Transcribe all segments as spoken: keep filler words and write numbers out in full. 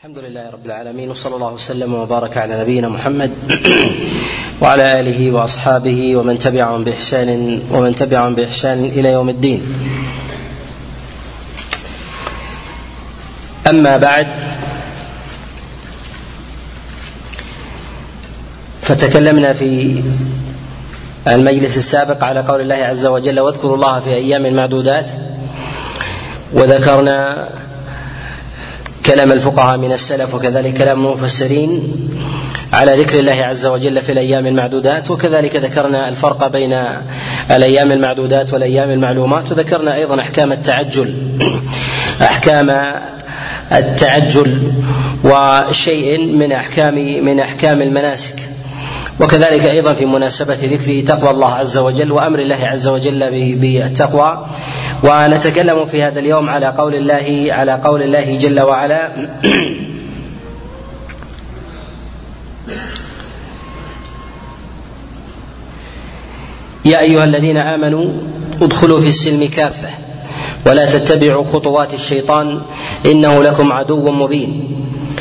الحمد لله رب العالمين، وصلى الله وسلم وبارك على نبينا محمد وعلى آله وأصحابه ومن تبعهم بإحسان ومن تبعهم بإحسان إلى يوم الدين. أما بعد، فتكلمنا في المجلس السابق على قول الله عز وجل: واذكروا الله في أيام معدودات، وذكرنا كلام الفقهاء من السلف وكذلك كلام المفسرين على ذكر الله عز وجل في الأيام المعدودات، وكذلك ذكرنا الفرق بين الأيام المعدودات والأيام المعلومات، وذكرنا أيضا أحكام التعجل أحكام التعجل وشيء من أحكام من أحكام المناسك، وكذلك أيضا في مناسبة ذكر تقوى الله عز وجل وأمر الله عز وجل بالتقوى. ونتكلم في هذا اليوم على قول الله على قول الله جل وعلا: يا أيها الذين آمنوا ادخلوا في السلم كافة ولا تتبعوا خطوات الشيطان إنه لكم عدو مبين.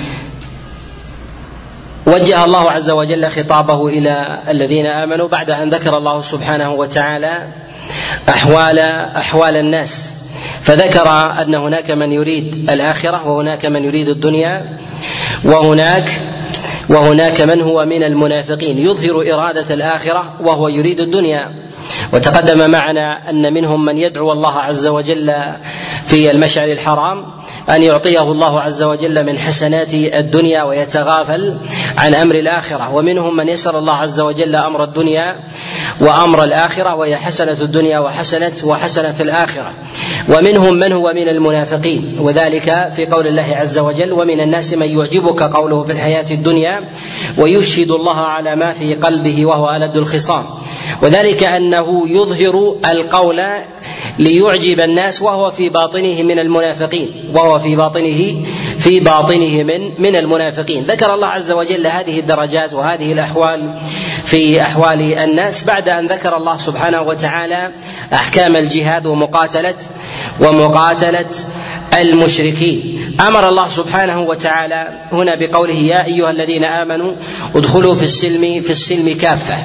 وجه الله عز وجل خطابه إلى الذين آمنوا بعد أن ذكر الله سبحانه وتعالى أحوال أحوال الناس، فذكر أن هناك من يريد الآخرة وهناك من يريد الدنيا، وهناك وهناك من هو من المنافقين يظهر إرادة الآخرة وهو يريد الدنيا. وتقدم معنا أن منهم من يدعو الله عز وجل في المشعر الحرام أن يعطيه الله عز وجل من حسنات الدنيا ويتغافل عن أمر الآخرة، ومنهم من يسر الله عز وجل أمر الدنيا وأمر الآخرة وهي حسنة الدنيا وحسنة وحسنة الآخرة، ومنهم من هو من المنافقين، وذلك في قول الله عز وجل: ومن الناس من يعجبك قوله في الحياة الدنيا ويشهد الله على ما في قلبه وهو ألد الخصام، وذلك أنه يظهر القول ليعجب الناس وهو في باطنه من المنافقين وهو في باطنه في باطنه من من المنافقين. ذكر الله عز وجل هذه الدرجات وهذه الأحوال في أحوال الناس بعد أن ذكر الله سبحانه وتعالى أحكام الجهاد ومقاتلة ومقاتلة المشركين. أمر الله سبحانه وتعالى هنا بقوله: يا أيها الذين آمنوا ادخلوا في السلم في السلم كافة.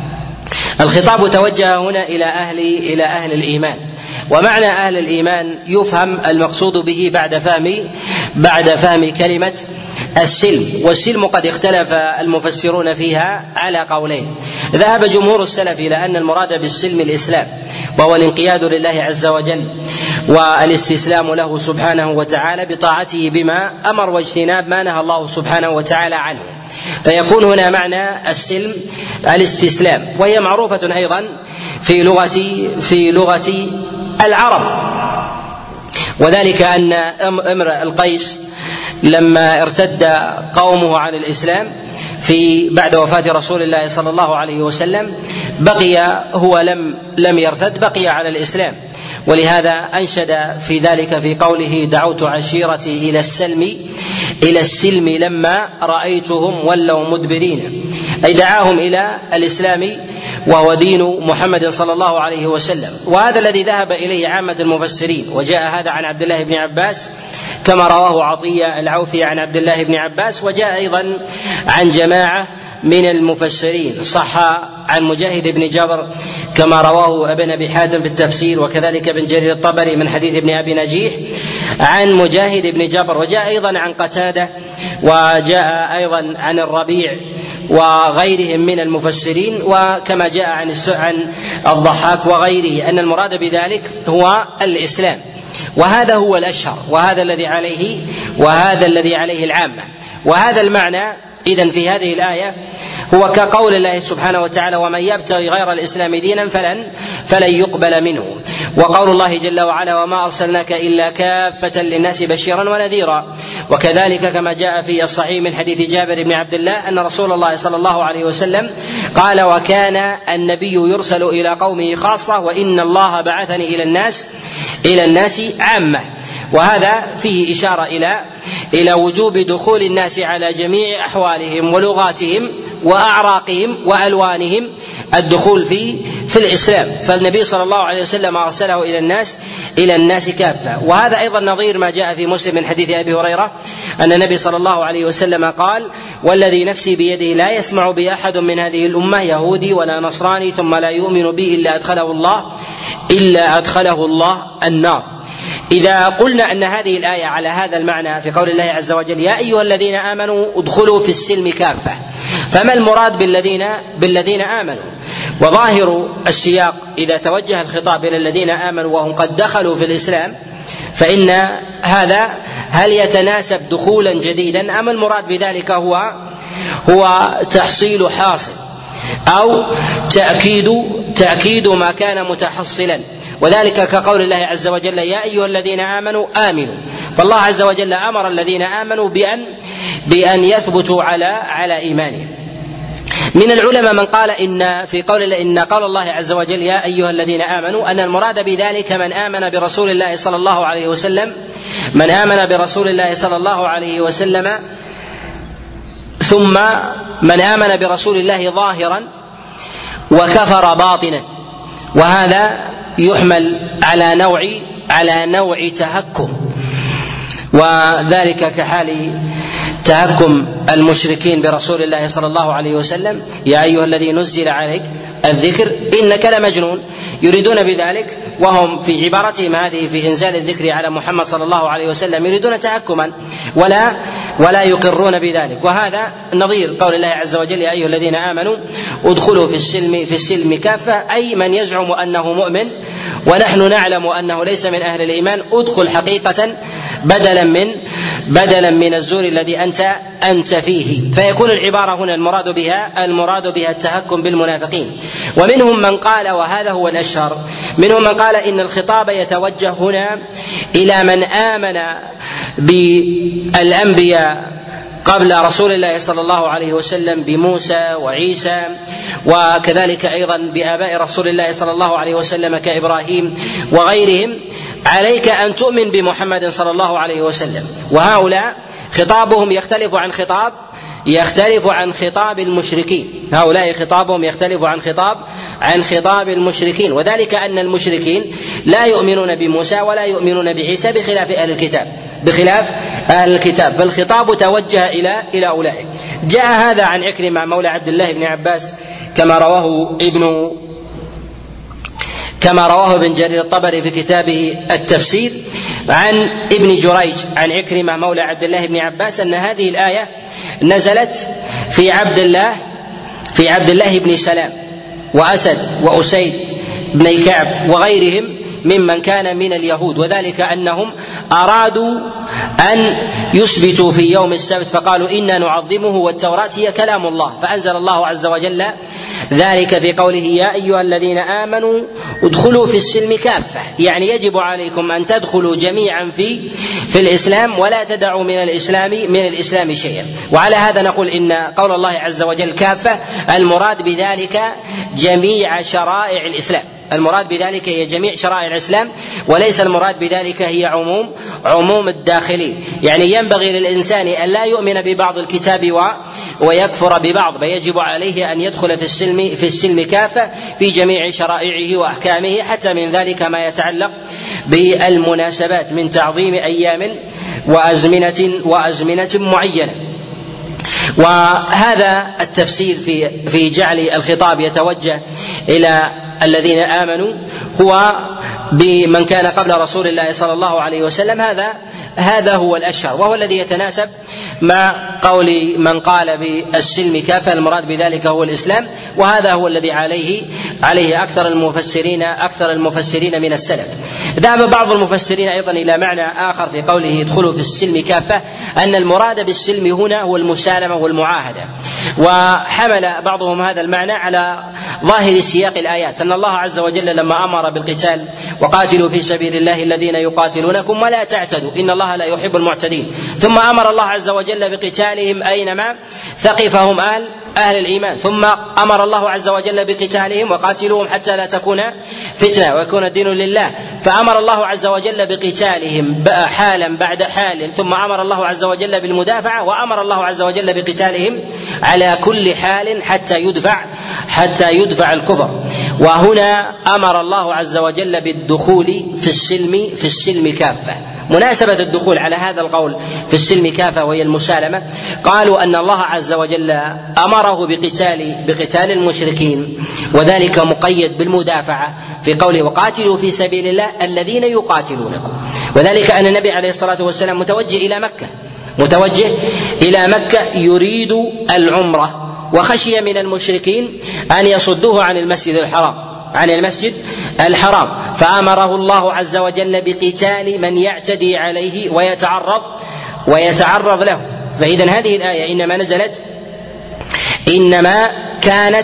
الخطاب توجه هنا إلى أهل إلى أهل الإيمان، ومعنى أهل الإيمان يفهم المقصود به بعد فهم بعد فهم كلمة السلم. والسلم قد اختلف المفسرون فيها على قولين. ذهب جمهور السلف إلى أن المراد بالسلم الإسلام، وهو الانقياد لله عز وجل والاستسلام له سبحانه وتعالى بطاعته بما أمر واجتناب ما نهى الله سبحانه وتعالى عنه، فيكون هنا معنى السلم الاستسلام، وهي معروفة أيضا في لغة في لغة العرب. وذلك أن امرؤ القيس لما ارتد قومه عن الإسلام في بعد وفاة رسول الله صلى الله عليه وسلم بقي هو لم لم يرتد، بقي على الإسلام، ولهذا أنشد في ذلك في قوله: دعوت عشيرتي إلى السلم إلى السلم لما رأيتهم ولوا مدبرين، أي دعاهم إلى الإسلام وهو دين محمد صلى الله عليه وسلم. وهذا الذي ذهب إليه عامة المفسرين، وجاء هذا عن عبد الله بن عباس كما رواه عطية العوفي عن عبد الله بن عباس، وجاء أيضا عن جماعة من المفسرين، صح عن مجاهد بن جبر كما رواه ابن أبي حاتم في التفسير، وكذلك ابن جرير الطبري من حديث ابن أبي نجيح عن مجاهد بن جبر، وجاء أيضا عن قتادة، وجاء أيضا عن الربيع وغيرهم من المفسرين، وكما جاء عن عن الضحاك وغيره أن المراد بذلك هو الإسلام. وهذا هو الأشهر، وهذا الذي عليه وهذا الذي عليه العامة. وهذا المعنى إذن في هذه الآية هو كقول الله سبحانه وتعالى: ومن يبتغي غير الإسلام دينا فلن فلن يقبل منه، وقول الله جل وعلا: وما أرسلناك إلا كافة للناس بشيرا ونذيرا. وكذلك كما جاء في الصحيح من حديث جابر بن عبد الله أن رسول الله صلى الله عليه وسلم قال: وكان النبي يرسل إلى قومه خاصة وإن الله بعثني إلى الناس إلى الناس عامة. وهذا فيه إشارة إلى إلى وجوب دخول الناس على جميع أحوالهم ولغاتهم وأعراقهم وألوانهم، الدخول في في الإسلام، فالنبي صلى الله عليه وسلم أرسله إلى الناس إلى الناس كافة. وهذا أيضا نظير ما جاء في مسلم من حديث أبي هريرة أن النبي صلى الله عليه وسلم قال: والذي نفسي بيده لا يسمع بي أحد من هذه الأمة يهودي ولا نصراني ثم لا يؤمن بي إلا أدخله الله إلا أدخله الله النار. إذا قلنا أن هذه الآية على هذا المعنى في قول الله عز وجل: يا أيها الذين آمنوا ادخلوا في السلم كافة، فما المراد بالذين بالذين آمنوا؟ وظاهر السياق إذا توجه الخطاب إلى الذين آمنوا وهم قد دخلوا في الإسلام فإن هذا هل يتناسب دخولا جديدا، أم المراد بذلك هو هو تحصيل حاصل أو تأكيد تأكيد ما كان متحصلا؟ وذلك كقول الله عز وجل: يا أيها الذين آمنوا آمنوا. فالله عز وجل أمر الذين آمنوا بأن بأن يثبتوا على على إيمانهم. من العلماء من قال إن في قول إن قول الله عز وجل: يا أيها الذين آمنوا أن المراد بذلك من آمن برسول الله صلى الله عليه وسلم من آمن برسول الله صلى الله عليه وسلم ثم من آمن برسول الله ظاهرا وكفر باطنا، وهذا يحمل على نوع على نوع تهكم، وذلك كحال تهكم المشركين برسول الله صلى الله عليه وسلم: يا أيها الذي نزل عليك الذكر إنك لمجنون. يريدون بذلك وهم في عبارتهم هذه في إنزال الذكر على محمد صلى الله عليه وسلم يريدون تهكما ولا ولا يقرون بذلك. وهذا نظير قول الله عز وجل: يا أيها الذين آمنوا ادخلوا في السلم في السلم كافة، أي من يزعم أنه مؤمن ونحن نعلم أنه ليس من أهل الإيمان ادخل حقيقة بدلا من بدلا من الزور الذي أنت أنت فيه. فيكون العبارة هنا المراد بها المراد بها التهكم بالمنافقين. ومنهم من قال، وهذا هو الأشهر، منهم من قال إن الخطاب يتوجه هنا إلى من آمن بالأنبياء قبل رسول الله صلى الله عليه وسلم بموسى وعيسى، وكذلك أيضا بآباء رسول الله صلى الله عليه وسلم كإبراهيم وغيرهم: عليك أن تؤمن بمحمد صلى الله عليه وسلم. وهؤلاء خطابهم يختلف عن خطاب يختلف عن خطاب المشركين، هؤلاء خطابهم يختلف عن خطاب عن خطاب المشركين، وذلك أن المشركين لا يؤمنون بموسى ولا يؤمنون بعيسى بخلاف أهل الكتاب بخلاف أهل الكتاب فالخطاب توجه إلى إلى أولئك. جاء هذا عن عكرمة مولى عبد الله بن عباس كما رواه ابن كما رواه ابن جرير الطبري في كتابه التفسير عن ابن جريج عن عكرمة مولى عبد الله بن عباس أن هذه الآية نزلت في عبد الله في عبد الله بن سلام وأسد وأسيد بن كعب وغيرهم ممن كان من اليهود، وذلك أنهم أرادوا أن يثبتوا في يوم السبت فقالوا إنا نعظمه والتوراة هي كلام الله، فأنزل الله عز وجل ذلك في قوله: يا أيها الذين آمنوا ادخلوا في السلم كافة، يعني يجب عليكم أن تدخلوا جميعا في في الإسلام ولا تدعوا من الإسلام من الإسلام شيئا. وعلى هذا نقول إن قول الله عز وجل كافة المراد بذلك جميع شرائع الإسلام، المراد بذلك هي جميع شرائع الإسلام، وليس المراد بذلك هي عموم عموم الداخلين. يعني ينبغي للإنسان أن لا يؤمن ببعض الكتاب و ويكفر ببعض، بل يجب عليه أن يدخل في السلم في السلم كافة في جميع شرائعه وأحكامه، حتى من ذلك ما يتعلق بالمناسبات من تعظيم أيام وأزمنة وأزمنة معينة. وهذا التفسير في في جعل الخطاب يتوجه إلى الذين آمنوا هو بمن كان قبل رسول الله صلى الله عليه وسلم، هذا هذا هو الأشهر، وهو الذي يتناسب مع قول من قال بالسلم كافة المراد بذلك هو الإسلام، وهذا هو الذي عليه عليه أكثر المفسرين أكثر المفسرين من السلف. ذهب بعض المفسرين أيضا إلى معنى آخر في قوله ادخلوا في السلم كافة، أن المراد بالسلم هنا هو المسالمة والمعاهدة، وحمل بعضهم هذا المعنى على ظاهر سياق الآيات، أن الله عز وجل لما أمر بالقتال وقاتلوا في سبيل الله الذين يقاتلونكم ولا تعتدوا إن الله لا يحب المعتدين، ثم أمر الله عز وجل بقتالهم أينما ثقفهم آل أهل الإيمان، ثم أمر الله عز وجل بقتالهم وقاتلوهم حتى لا تكون فتنة ويكون الدين لله، فأمر الله عز وجل بقتالهم حالا بعد حال، ثم أمر الله عز وجل بالمدافعة، وأمر الله عز وجل بقتالهم على كل حال حتى يدفع حتى يدفع الكفر. وهنا أمر الله عز وجل بالدخول في السلم في السلم كافة. مناسبة الدخول على هذا القول في السلم كافة وهي المسالمة، قالوا أن الله عز وجل أمره بقتال بقتال المشركين، وذلك مقيد بالمدافعة في قوله وقاتلوا في سبيل الله الذين يقاتلونكم، وذلك أن النبي عليه الصلاة والسلام متوجه إلى مكة متوجه إلى مكة يريد العمرة، وخشي من المشركين أن يصدوه عن المسجد الحرام عن المسجد الحرام فأمره الله عز وجل بقتال من يعتدي عليه ويتعرض ويتعرض له. فإذن هذه الآية إنما نزلت إنما كانت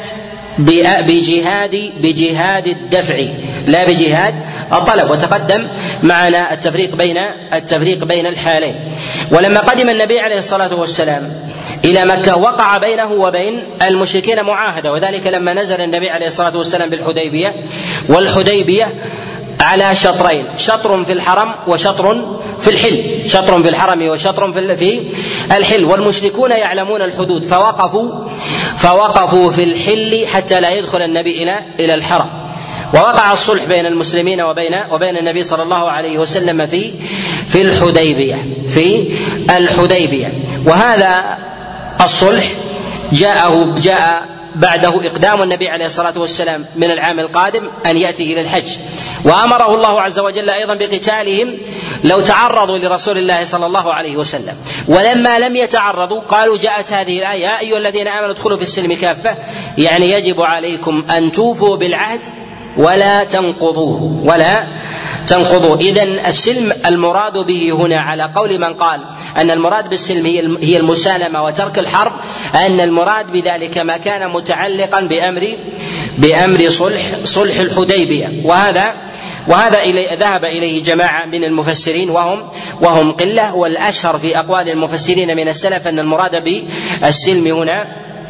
بجهاد بجهاد الدفع لا بجهاد الطلب، وتقدم معنا التفريق بين التفريق بين الحالين. ولما قدم النبي عليه الصلاة والسلام إلى مكة وقع بينه وبين المشركين معاهدة، وذلك لما نزل النبي عليه الصلاة والسلام بالحديبية، والحديبية على شطرين، شطر في الحرم وشطر في الحل، شطر في الحرم وشطر في الحل، والمشركون يعلمون الحدود فوقفوا فوقفوا في الحل حتى لا يدخل النبي إلى إلى الحرم. ووقع الصلح بين المسلمين وبين وبين النبي صلى الله عليه وسلم في في الحديبية في الحديبية وهذا الصلح جاءه جاء بعده إقدام النبي عليه الصلاة والسلام من العام القادم أن يأتي إلى الحج، وأمره الله عز وجل أيضا بقتالهم لو تعرضوا لرسول الله صلى الله عليه وسلم. ولما لم يتعرضوا قالوا جاءت هذه الآية يا أيها الذين آمنوا ادخلوا في السلم كافة، يعني يجب عليكم أن توفوا بالعهد ولا تنقضوه ولا تنقضوا. إذن السلم المراد به هنا على قول من قال أن المراد بالسلم هي المسالمة وترك الحرب، أن المراد بذلك ما كان متعلقا بأمر بأمر صلح صلح الحديبية، وهذا وهذا إلي ذهب إليه جماعة من المفسرين وهم وهم قلة، والأشهر في أقوال المفسرين من السلف أن المراد بالسلم هنا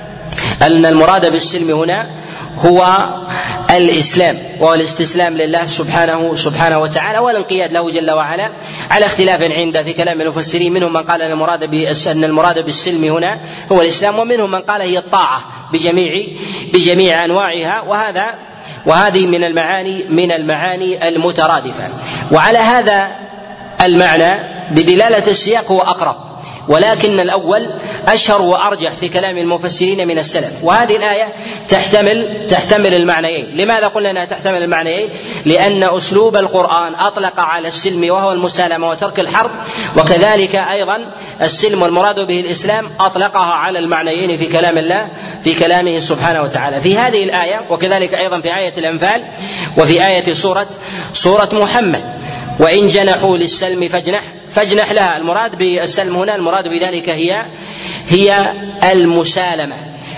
أن المراد بالسلم هنا هو الإسلام والاستسلام لله سبحانه سبحانه وتعالى والانقياد له جل وعلا، على اختلاف عند في كلام المفسرين، منهم من قال أن المراد أن المراد بالسلم هنا هو الإسلام، ومنهم من قال هي الطاعة بجميع بجميع أنواعها، وهذا وهذه من المعاني من المعاني المترادفة. وعلى هذا المعنى بدلالة السياق هو أقرب، ولكن الأول أشهر وأرجح في كلام المفسرين من السلف. وهذه الآية تحتمل تحتمل المعنيين. لماذا قلنا أنها تحتمل المعنيين؟ لأن أسلوب القرآن أطلق على السلم وهو المسالمة وترك الحرب، وكذلك أيضا السلم والمراد به الإسلام أطلقها على المعنيين في كلام الله في كلامه سبحانه وتعالى في هذه الآية، وكذلك أيضا في آية الأنفال وفي آية سورة سورة محمد وإن جنحوا للسلم فاجنح فاجنح لها. المراد بالسلم هنا المراد بذلك هي هي المسالمة.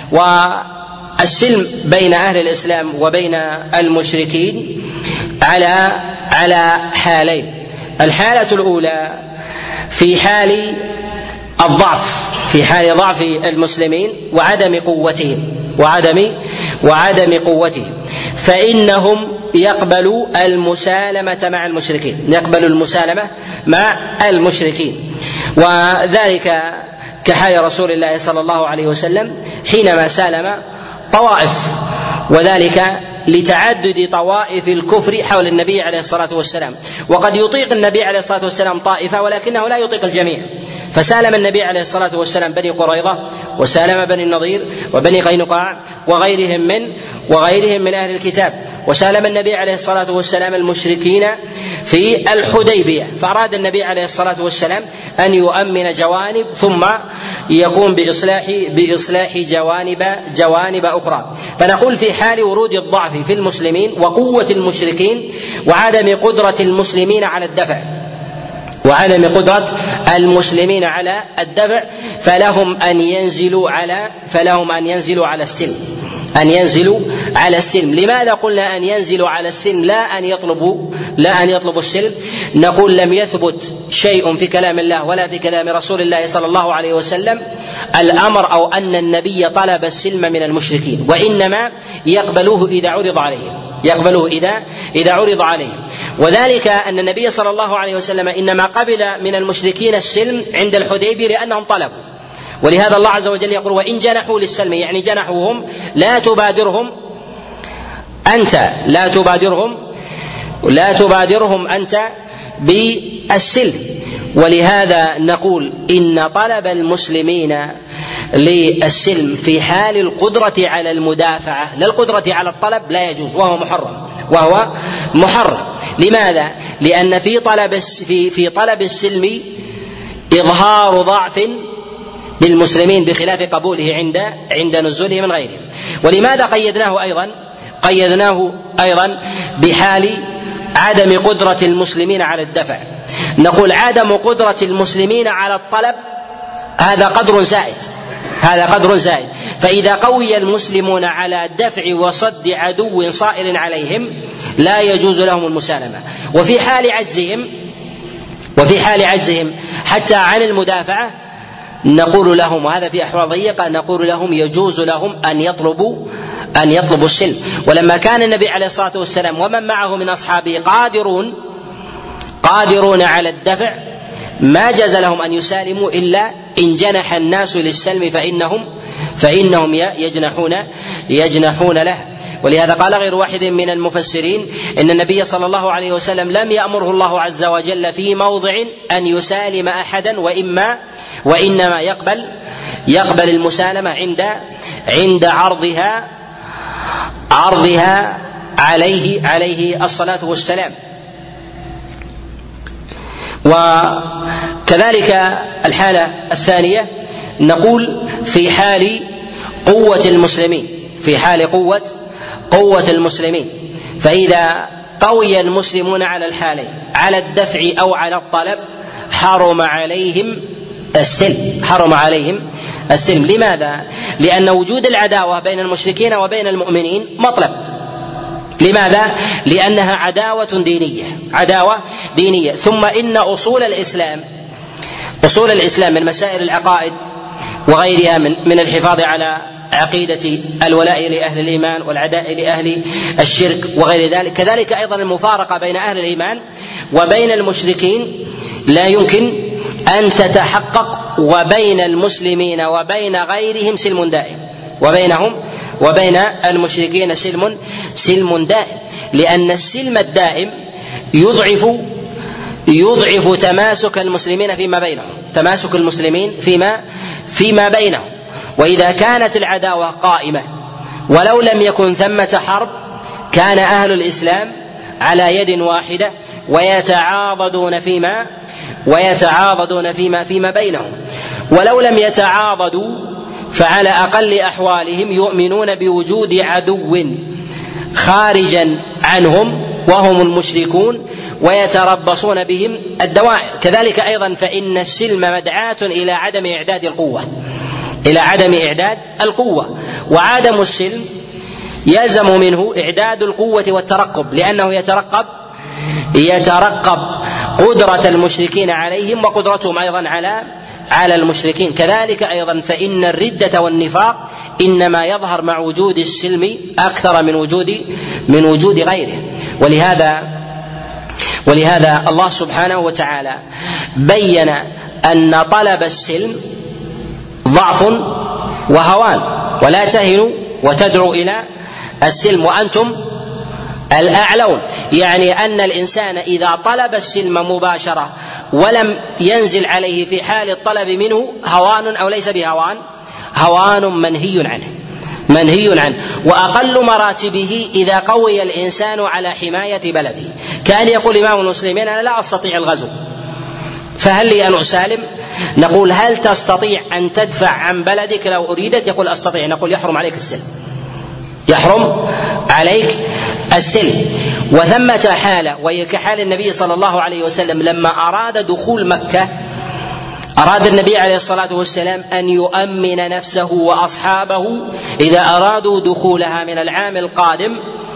والسلم بين أهل الإسلام وبين المشركين على على حالين. الحالة الأولى في حال الضعف في حال ضعف المسلمين وعدم قوتهم وعدم وعدم قوتهم فإنهم يقبل المسالمة مع المشركين يقبل المسالمة مع المشركين وذلك كحال رسول الله صلى الله عليه وسلم حينما سالم طوائف، وذلك لتعدد طوائف الكفر حول النبي عليه الصلاة والسلام. وقد يطيق النبي عليه الصلاة والسلام طائفة ولكنه لا يطيق الجميع، فسالم النبي عليه الصلاة والسلام بني قريظة وسالم بني النضير وبني قينقاع وغيرهم من وغيرهم من أهل الكتاب، وسالم النبي عليه الصلاة والسلام المشركين في الحديبية. فأراد النبي عليه الصلاة والسلام أن يؤمن جوانب ثم يقوم بإصلاح بإصلاح جوانب جوانب أخرى. فنقول في حال ورود الضعف في المسلمين وقوة المشركين وعدم قدرة المسلمين على الدفع وعدم قدرة المسلمين على الدفع فلهم أن ينزلوا على فلهم أن ينزلوا على السلم أن ينزلوا على السلم. لماذا قلنا أن ينزلوا على السلم لا أن يطلبوا لا أن يطلبوا السلم؟ نقول لم يثبت شيء في كلام الله ولا في كلام رسول الله صلى الله عليه وسلم الأمر أو أن النبي طلب السلم من المشركين، وإنما يقبلوه إذا عرض عليهم يقبلوه إذا إذا عرض عليهم وذلك أن النبي صلى الله عليه وسلم إنما قبل من المشركين السلم عند الحديبية لأنهم طلبوا. ولهذا الله عز وجل يقول: وإن جنحوا للسلم، يعني جنحوهم لا تبادرهم أنت لا تبادرهم لا تبادرهم أنت بالسلم. ولهذا نقول إن طلب المسلمين للسلم في حال القدرة على المدافعة لا القدرة على الطلب لا يجوز، وهو محرم وهو محرم. لماذا؟ لأن في طلب في في طلب السلم إظهار ضعف بالمسلمين بخلاف قبوله عند عند نزوله من غيرهم. ولماذا قيدناه أيضا قيدناه أيضا بحال عدم قدرة المسلمين على الدفع؟ نقول عدم قدرة المسلمين على الطلب هذا قدر زائد هذا قدر زائد فإذا قوي المسلمون على دفع وصد عدو صائر عليهم لا يجوز لهم المسالمة. وفي حال عجزهم وفي حال عجزهم حتى عن المدافعة نقول لهم، وهذا في أحوال ضيقة، نقول لهم يجوز لهم أن يطلبوا أن يطلبوا السلم. ولما كان النبي عليه الصلاة والسلام ومن معه من أصحابه قادرون قادرون على الدفع ما جاز لهم أن يسالموا إلا إن جنح الناس للسلم فإنهم فإنهم يجنحون يجنحون له. ولهذا قال غير واحد من المفسرين إن النبي صلى الله عليه وسلم لم يأمره الله عز وجل في موضع أن يسالم أحدا، وإما وإنما يقبل يقبل المسالمة عند عند عرضها عرضها عليه عليه الصلاة والسلام. وكذلك الحالة الثانية نقول في حال قوة المسلمين في حال قوة قوة المسلمين فإذا قوي المسلمون على الحالين على الدفع أو على الطلب حرم عليهم السلم حرم عليهم السلم. لماذا؟ لأن وجود العداوة بين المشركين وبين المؤمنين مطلب. لماذا؟ لأنها عداوة دينية عداوة دينية ثم إن أصول الإسلام أصول الإسلام من مسائل العقائد وغيرها من من الحفاظ على عقيدة الولاء لأهل الإيمان والعداء لأهل الشرك وغير ذلك، كذلك أيضا المفارقة بين أهل الإيمان وبين المشركين لا يمكن أن تتحقق، وبين المسلمين وبين غيرهم سلم دائم وبينهم وبين المشركين سلم سلم دائم، لأن السلم الدائم يضعف يضعف تماسك المسلمين فيما بينهم تماسك المسلمين فيما فيما بينهم. وإذا كانت العداوة قائمة ولو لم يكن ثمة حرب كان أهل الإسلام على يد واحدة ويتعاضدون فيما ويتعاضدون فيما فيما بينهم. ولو لم يتعاضدوا فعلى أقل أحوالهم يؤمنون بوجود عدو خارجا عنهم وهم المشركون ويتربصون بهم الدوائر. كذلك أيضا فإن السلم مدعاة إلى عدم إعداد القوة إلى عدم إعداد القوة وعدم السلم يلزم منه إعداد القوة والترقب، لأنه يترقب يترقب قدرة المشركين عليهم وقدرتهم أيضا على على المشركين. كذلك أيضا فإن الردة والنفاق إنما يظهر مع وجود السلم أكثر من وجود من وجود غيره. ولهذا ولهذا الله سبحانه وتعالى بين أن طلب السلم ضعف وهوان، ولا تهنوا وتدعوا إلى السلم وأنتم الأعلون، يعني أن الإنسان إذا طلب السلم مباشرة ولم ينزل عليه في حال الطلب منه هوان أو ليس بهوان هوان منهي عنه منهي عنه وأقل مراتبه إذا قوي الإنسان على حماية بلده. كان يقول إمام المسلمين أنا لا أستطيع الغزو فهل لي أن أسالم؟ نقول هل تستطيع أن تدفع عن بلدك لو أريدت؟ يقول أستطيع. نقول يحرم عليك السلم يحرم عليك السلم. وثمة حالة وهي كحال النبي صلى الله عليه وسلم لما أراد دخول مكة أراد النبي عليه الصلاة والسلام أن يؤمن نفسه وأصحابه إذا أرادوا دخولها من العام القادم،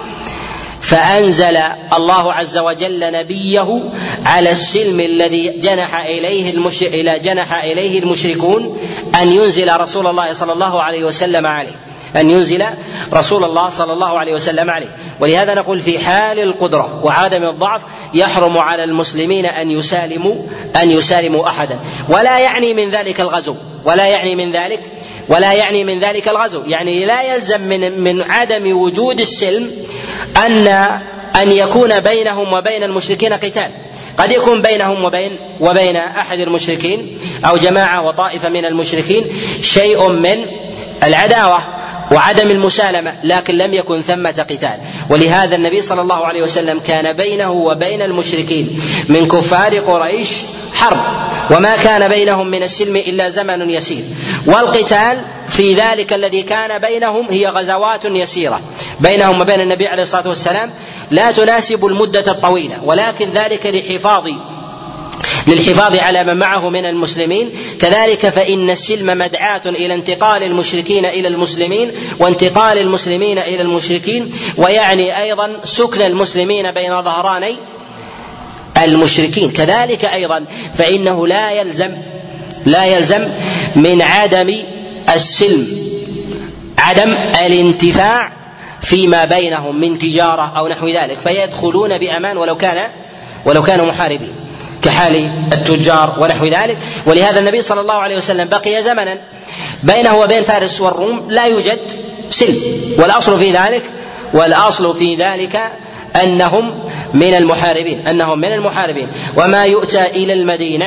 فأنزل الله عز وجل نبيه على السلم الذي جنح إليه المش... إلى جنح إليه المشركون أن ينزل رسول الله صلى الله عليه وسلم عليه أن ينزل رسول الله صلى الله عليه وسلم عليه. ولهذا نقول في حال القدرة وعدم الضعف يحرم على المسلمين أن يسالموا أن يسالموا أحدا، ولا يعني من ذلك الغزو ولا يعني من ذلك ولا يعني من ذلك الغزو يعني لا يلزم من من عدم وجود السلم أن أن يكون بينهم وبين المشركين قتال. قد يكون بينهم وبين وبين أحد المشركين أو جماعة وطائفة من المشركين شيء من العداوة وعدم المسالمة، لكن لم يكن ثمة قتال. ولهذا النبي صلى الله عليه وسلم كان بينه وبين المشركين من كفار قريش حرب، وما كان بينهم من السلم إلا زمن يسير، والقتال في ذلك الذي كان بينهم هي غزوات يسيرة بينهم وبين النبي عليه الصلاة والسلام لا تناسب المدة الطويلة، ولكن ذلك لحفاظ للحفاظ على من معه من المسلمين. كذلك فإن السلم مدعاة إلى انتقال المشركين إلى المسلمين وانتقال المسلمين إلى المشركين، ويعني أيضا سكن المسلمين بين ظهراني المشركين. كذلك أيضا فإنه لا يلزم لا يلزم من عدم السلم عدم الانتفاع فيما بينهم من تجارة أو نحو ذلك، فيدخلون بأمان ولو كان ولو كانوا محاربين كحال التجار ونحو ذلك. ولهذا النبي صلى الله عليه وسلم بقي زمنا بينه وبين فارس والروم لا يوجد سلم، والأصل في ذلك والأصل في ذلك أنهم من المحاربين أنهم من المحاربين وما يؤتى إلى المدينة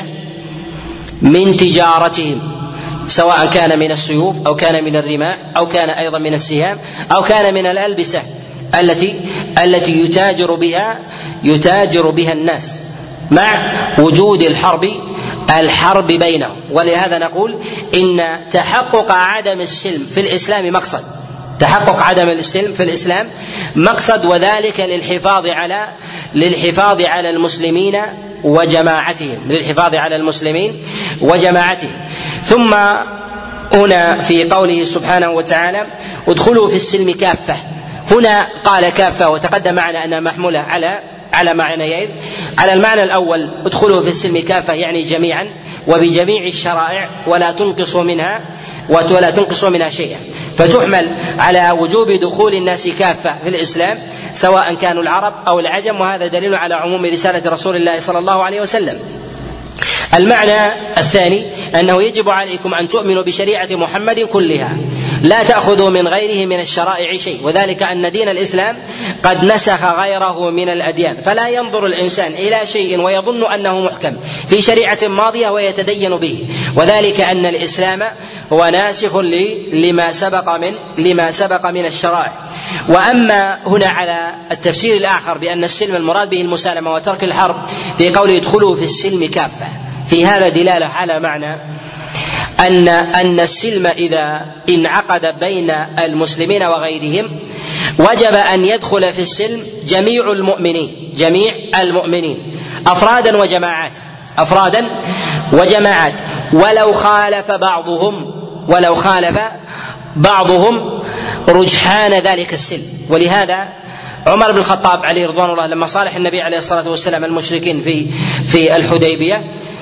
من تجارتهم سواء كان من السيوف أو كان من الرماح أو كان أيضا من السهام أو كان من الألبسة التي التي يتاجر بها يتاجر بها الناس مع وجود الحرب الحرب بينهم. ولهذا نقول إن تحقق عدم السلم في الإسلام مقصد تحقق عدم السلم في الإسلام مقصد وذلك للحفاظ على للحفاظ على المسلمين وجماعتهم للحفاظ على المسلمين وجماعتهم. ثم هنا في قوله سبحانه وتعالى ادخلوا في السلم كافة، هنا قال كافة وتقدم معنا أنها محمولة على على معنيين. على المعنى الأول ادخلوا في السلم كافة يعني جميعا وبجميع الشرائع ولا تنقصوا منها ولا تنقصوا منها شيئا، فتحمل على وجوب دخول الناس كافة في الإسلام سواء كانوا العرب أو العجم، وهذا دليل على عموم رسالة رسول الله صلى الله عليه وسلم. المعنى الثاني أنه يجب عليكم أن تؤمنوا بشريعة محمد كلها لا تأخذوا من غيره من الشرائع شيء، وذلك أن دين الإسلام قد نسخ غيره من الأديان، فلا ينظر الإنسان إلى شيء ويظن أنه محكم في شريعة ماضية ويتدين به، وذلك أن الإسلام هو ناسخ لما سبق من لما سبق من الشرائع. وأما هنا على التفسير الآخر بأن السلم المراد به المسالمة وترك الحرب في قوله يدخلوا في السلم كافة، في هذا دلالة على معنى أن أن السلم إذا انعقد بين المسلمين وغيرهم وجب أن يدخل في السلم جميع المؤمنين جميع المؤمنين أفرادا وجماعات أفرادا وجماعات ولو خالف بعضهم ولو خالف بعضهم رجحان ذلك السلم. ولهذا عمر بن الخطاب عليه رضوان الله لما صالح النبي عليه الصلاة والسلام المشركين في في الحديبية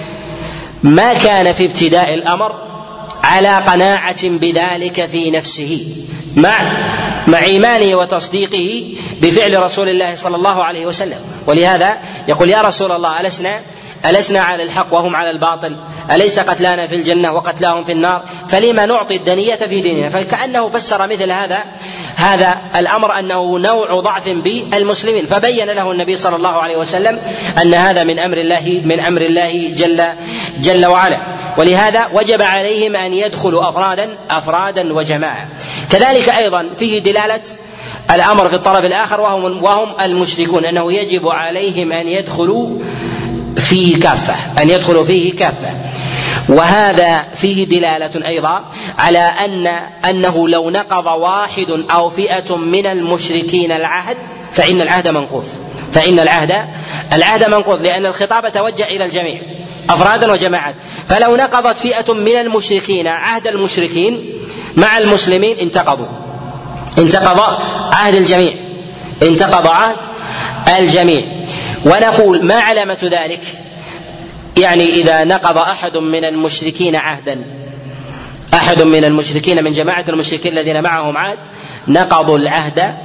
ما كان في ابتداء الأمر على قناعة بذلك في نفسه مع مع إيمانه وتصديقه بفعل رسول الله صلى الله عليه وسلم. ولهذا يقول يا رسول الله ألسنا ألسنا على الحق وهم على الباطل؟ أليس قتلانا في الجنة وقتلاهم في النار؟ فلما نعطي الدنية في ديننا؟ فكأنه فسر مثل هذا هذا الأمر أنه نوع ضعف بالمسلمين، فبين له النبي صلى الله عليه وسلم أن هذا من أمر الله من أمر الله جل جل وعلا. ولهذا وجب عليهم أن يدخلوا أفرادا أفرادا وجماعة. كذلك أيضا فيه دلالة الأمر في الطرف الآخر وهم وهم المشركون أنه يجب عليهم أن يدخلوا فيه كافة أن يدخلوا فيه كافة. وهذا فيه دلالة أيضا على أن أنه لو نقض واحد أو فئة من المشركين العهد فإن العهد منقوض فإن العهد العهد منقوض لأن الخطاب توجه إلى الجميع أفرادا وجماعات. فلو نقضت فئة من المشركين عهد المشركين مع المسلمين انتقضوا انتقض عهد الجميع انتقض عهد الجميع. ونقول ما علامة ذلك؟ يعني إذا نقض أحد من المشركين عهدا أحد من المشركين من جماعة المشركين الذين معهم عهد نقضوا العهد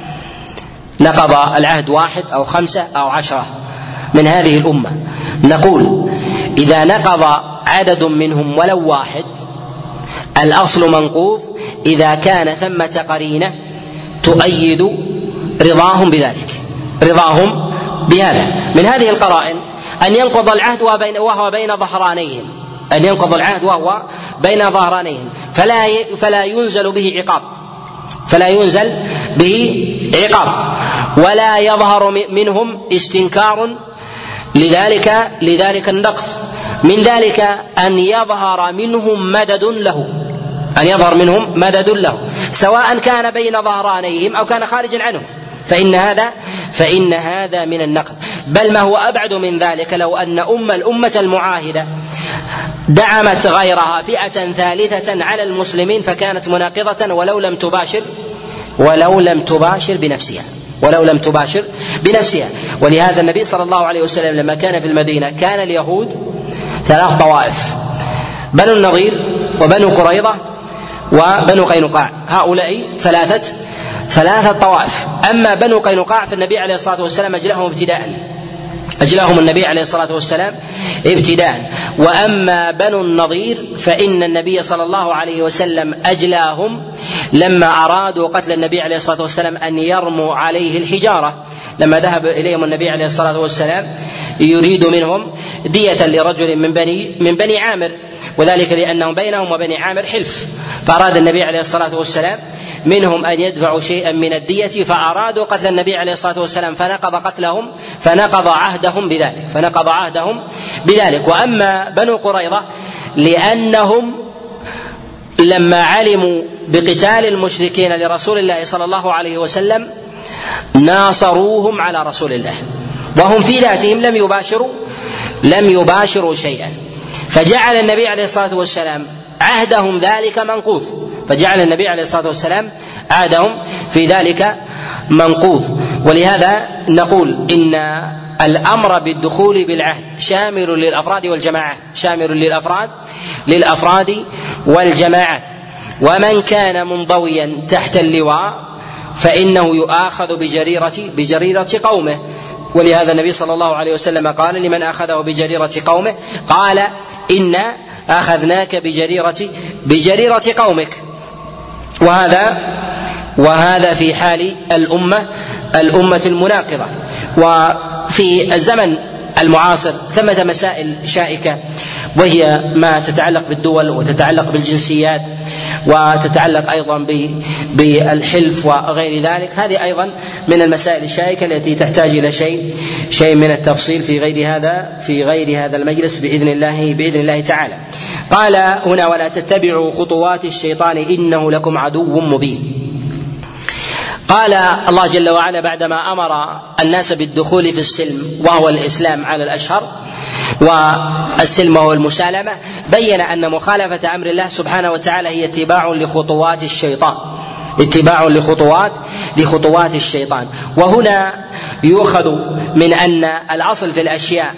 نقض العهد واحد أو خمسة أو عشرة من هذه الأمة، نقول إذا نقض عدد منهم ولو واحد الأصل منقوض إذا كان ثمة قرينة تؤيد رضاهم بذلك رضاهم بهذا. من هذه القرائن أن ينقض العهد وهو بين ظهرانيهم أن ينقض العهد وهو بين ظهرانيهم فلا فلا ينزل به عقاب فلا ينزل به عقاب ولا يظهر منهم استنكار لذلك لذلك النقض. من ذلك أن يظهر منهم مدد له أن يظهر منهم مدد له سواء كان بين ظهرانيهم أو كان خارجا عنهم، فإن هذا فإن هذا من النقض. بل ما هو أبعد من ذلك، لو أن أم الأمة المعاهدة دعمت غيرها فئة ثالثة على المسلمين فكانت مناقضة ولو لم تباشر ولو لم تباشر بنفسها ولو لم تباشر بنفسها. ولهذا النبي صلى الله عليه وسلم لما كان في المدينة كان اليهود ثلاث طوائف: بنو النضير وبنو قريظة وبنو قينقاع، هؤلاء ثلاثة ثلاثة طوائف. أما بنو قينقاع فالنبي عليه الصلاة والسلام أجلاهم ابتداء أجلاهم النبي عليه الصلاة والسلام ابتداء وأما بنو النضير فإن النبي صلى الله عليه وسلم أجلاهم لما أرادوا قتل النبي عليه الصلاة والسلام أن يرموا عليه الحجارة، لما ذهب إليهم النبي عليه الصلاة والسلام يريد منهم دية لرجل من بني من بني عامر، وذلك لأنهم بينهم وبني عامر حلف، فأراد النبي عليه الصلاة والسلام منهم أن يدفعوا شيئا من الدية فأرادوا قتل النبي عليه الصلاة والسلام فنقض قتلهم فنقض عهدهم بذلك فنقض عهدهم بذلك. وأما بنو قريظة لأنهم لما علموا بقتال المشركين لرسول الله صلى الله عليه وسلم ناصروهم على رسول الله وهم في ذاتهم لم يباشروا لم يباشروا شيئا، فجعل النبي عليه الصلاة والسلام عهدهم ذلك منقوض فجعل النبي عليه الصلاة والسلام عهدهم في ذلك منقوض. ولهذا نقول إن الأمر بالدخول بالعهد شامل للأفراد والجماعات شامل للأفراد للأفراد والجماعات. ومن كان منضويا تحت اللواء فإنه يؤاخذ بجريرة بجريرة قومه، ولهذا النبي صلى الله عليه وسلم قال لمن أخذه بجريرة قومه قال إنا أخذناك بجريرة بجريرة قومك. وهذا وهذا في حال الأمة الأمة المناقضة. وفي الزمن المعاصر ثمة مسائل شائكة وهي ما تتعلق بالدول وتتعلق بالجنسيات وتتعلق أيضا بالحلف وغير ذلك، هذه أيضا من المسائل الشائكة التي تحتاج إلى شيء شيء من التفصيل في غير هذا في غير هذا المجلس بإذن الله بإذن الله تعالى. قال هنا: ولا تتبعوا خطوات الشيطان إنه لكم عدو مبين. قال الله جل وعلا بعدما أمر الناس بالدخول في السلم وهو الإسلام على الأشهر والسلم وهو المسالمة، بين أن مخالفة أمر الله سبحانه وتعالى هي اتباع لخطوات الشيطان اتباع لخطوات لخطوات الشيطان. وهنا يؤخذ من أن الأصل في الأشياء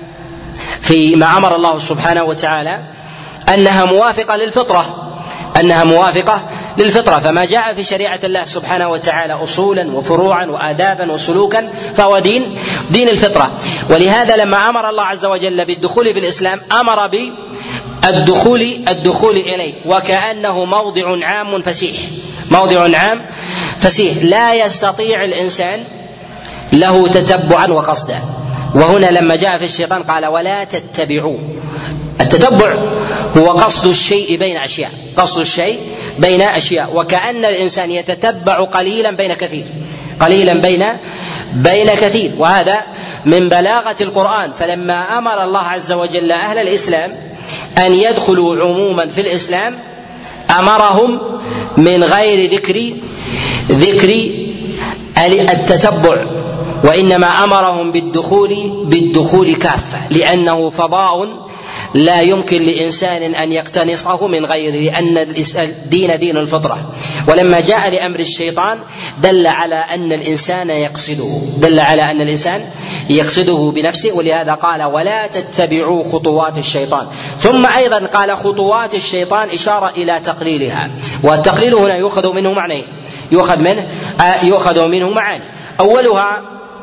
فيما أمر الله سبحانه وتعالى أنها موافقة للفطرة أنها موافقة للفطرة فما جاء في شريعة الله سبحانه وتعالى أصولا وفروعا وآدابا وسلوكا فهو دين دين الفطرة. ولهذا لما أمر الله عز وجل بالدخول في الإسلام أمر بالدخول الدخول إليه وكأنه موضع عام فسيح موضع عام فسيح لا يستطيع الإنسان له تتبعا وقصدا. وهنا لما جاء في الشيطان قال: ولا تتبعوا. التتبع هو قصد الشيء بين أشياء قصد الشيء بين أشياء وكأن الإنسان يتتبع قليلا بين كثير قليلا بين بين كثير وهذا من بلاغة القرآن. فلما أمر الله عز وجل أهل الإسلام أن يدخلوا عموما في الإسلام أمرهم من غير ذكر ذكر التتبع وإنما أمرهم بالدخول بالدخول كافة، لأنه فضاء لا يمكن لإنسان أن يقتنصه من غيره، لأن الدين دين الفطرة. ولما جاء لأمر الشيطان دل على أن الإنسان يقصده دل على أن الإنسان يقصده بنفسه، ولهذا قال ولا تتبعوا خطوات الشيطان. ثم أيضا قال خطوات الشيطان إشارة إلى تقليلها، والتقليل هنا يؤخذ منه معنى يؤخذ منه يؤخذ منه معاني. أولها